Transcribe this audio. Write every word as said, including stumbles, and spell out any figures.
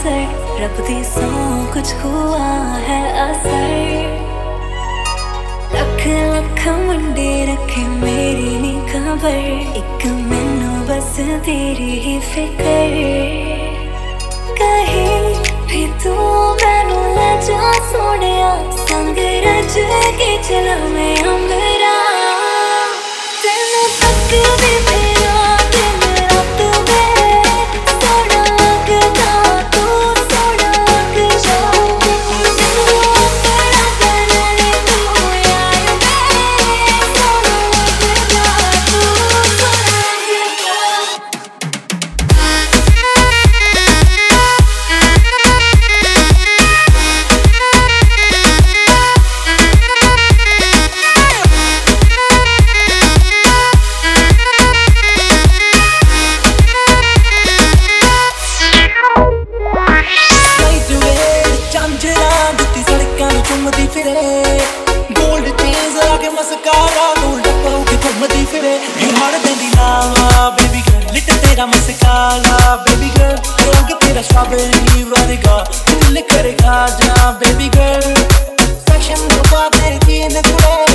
नजर रब दी सौ कुछ हुआ है असर लख लख मुंडे रखे मेरी नी खबर एक मैनू बस तेरी ही फिकर कहीं भी तू मैनू ले जा सोनिया संग रज के चला मैं अंबरा तेनू तकदी मेरा दिन रात में सोना लगदा तू सोना लग जा तू अपना करने तू यार मैं सोना लगदा तू सोना लग जा घूमती फिरे गोल्ड चेन्स आके मस्कारा गोल्ड पाऊ के घूमती फिरे you hard then the lava baby girl lit तेरा मस्कारा बेबी गर्ल रंग तेरा स्ट्रॉबेरी वर्गा दिल करे खा जा बेबी गर्ल फैशन को बातें की न कुड़े